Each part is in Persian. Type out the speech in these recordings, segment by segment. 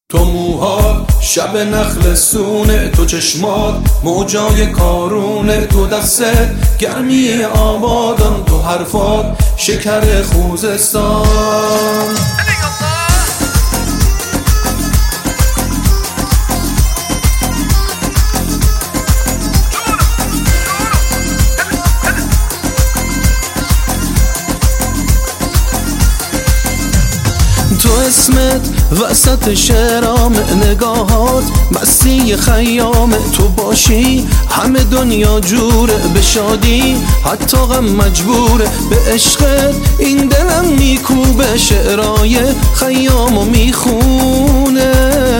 تو موها شب نخل سونه، تو چشمات موجای کارونه، تو دستت گرمی آبادان، تو حرفات شکر خوزستان. تو اسمت وسط شعرام، نگاهات مستی خیام، تو باشی همه دنیا جوره، به شادی حتی غم مجبوره، به عشقت این دلم میکوبه، شعرای خیامو میخونه.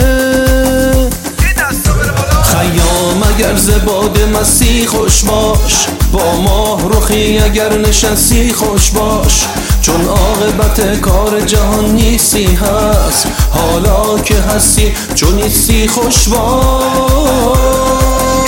خیام اگر زباد مسیح خوش باش، با ماه رخی اگر نشستی خوش باش، چون عاقبت کار جهان نیستی هست، حالا که هستی چون نیستی خوش باش.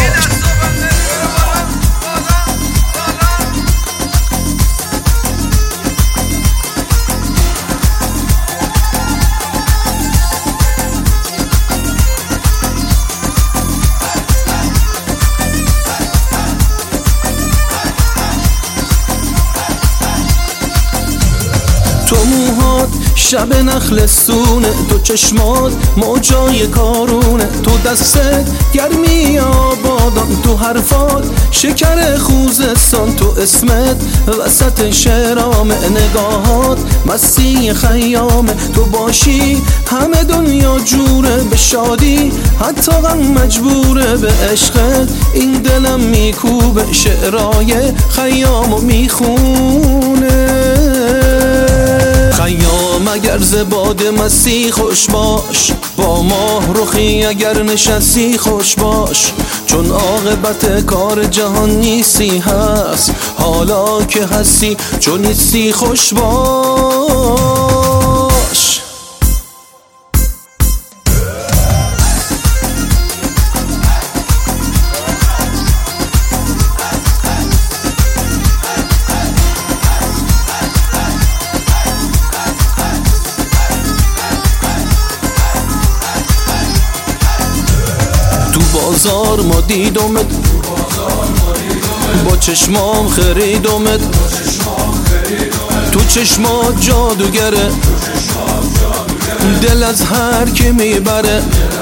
تو موهات شب نخل سونه، تو چشمات موجای کارونه، تو دستت گرمی آبادان، تو حرفات شکر خوزستان، تو اسمت وسط شعرام، نگاهات مستی خیامه، تو باشی همه دنیا جوره، به شادی حتی غم مجبوره، به عشقت این دلم میکوبه، شعرای خیامو میخونه. خیام اگر زباد مسیح خوش باش، با ماه رخی اگر نشستی خوش باش، چون عاقبت کار جهان نیستی هست، حالا که هستی چون نیستی خوش باش. تو بازار ما دیدمت، با چشمام خریدمت، تو چشمات جادوگره، دل از هر کی میبره،